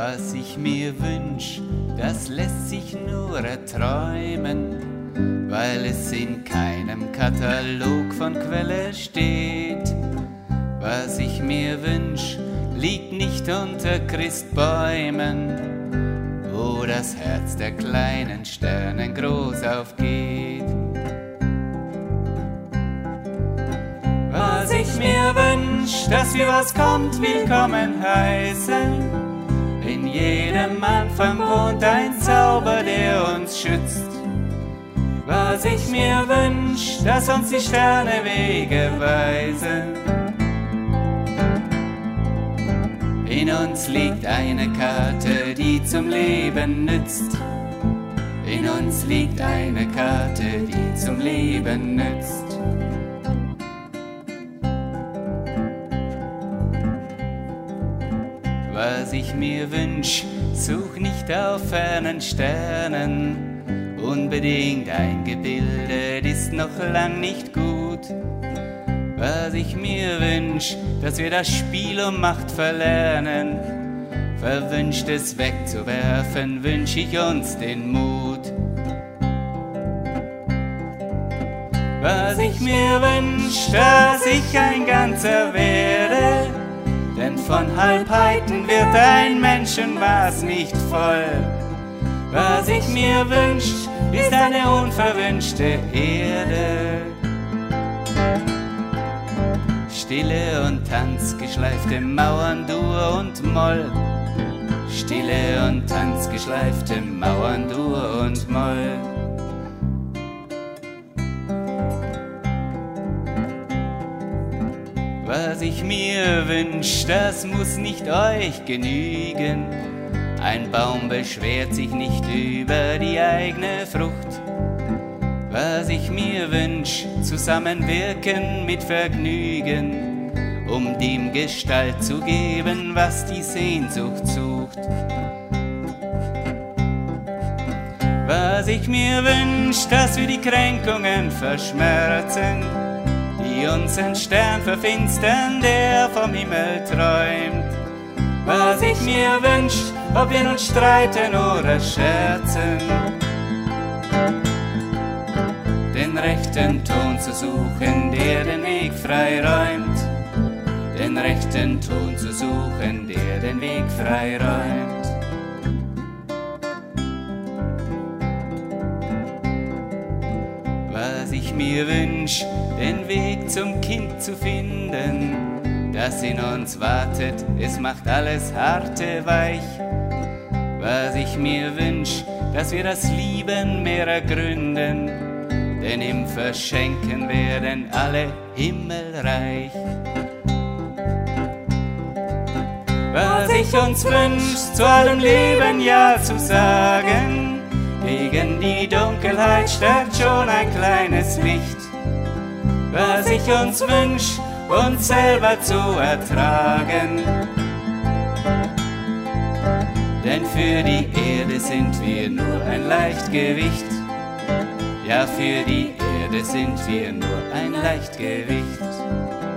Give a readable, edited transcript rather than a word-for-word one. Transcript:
Was ich mir wünsch, das lässt sich nur erträumen, weil es in keinem Katalog von Quelle steht. Was ich mir wünsch, liegt nicht unter Christbäumen, wo das Herz der kleinen Sternen groß aufgeht. Was ich mir wünsch, dass wir, was kommt, willkommen heißen. In jedem Anfang wohnt ein Zauber, der uns schützt. Was ich mir wünsch, dass uns die Sterne Wege weisen. In uns liegt eine Karte, die zum Leben nützt. In uns liegt eine Karte, die zum Leben nützt. Was ich mir wünsch, such nicht auf fernen Sternen. Unbedingt eingebildet ist noch lang nicht gut. Was ich mir wünsch, dass wir das Spiel um Macht verlernen. Verwünschtes wegzuwerfen, wünsch ich uns den Mut. Was ich mir wünsch, dass ich ein Ganzer werde, denn von Halbheiten wird ein Menschenmaß nicht voll. Was ich mir wünsch, ist eine unverwünschte Erde. Stille und Tanz, geschleifte Mauern, Dur und Moll. Stille und Tanz, geschleifte Mauern, Dur und Moll. Was ich mir wünsch, das muss nicht euch genügen. Ein Baum beschwert sich nicht über die eigene Frucht. Was ich mir wünsch, zusammenwirken mit Vergnügen, um dem Gestalt zu geben, was die Sehnsucht sucht. Was ich mir wünsch, dass wir die Kränkungen verschmerzen, die unseren Stern verfinstern, der vom Himmel träumt. Was ich mir wünsch, ob wir nun streiten oder scherzen, den rechten Ton zu suchen, der den Weg frei räumt. Den rechten Ton zu suchen, der den Weg frei räumt. Was ich mir wünsch, den Weg zum Kind zu finden, das in uns wartet, es macht alles Harte weich. Was ich mir wünsch, dass wir das Lieben mehr ergründen, denn im Verschenken werden alle himmelreich. Was ich uns wünsch, zu allem Leben Ja zu sagen, gegen die Dunkelheit stärkt schon ein kleines Licht. Was ich uns wünsch, uns selber zu ertragen, denn für die Erde sind wir nur ein Leichtgewicht. Ja, für die Erde sind wir nur ein Leichtgewicht.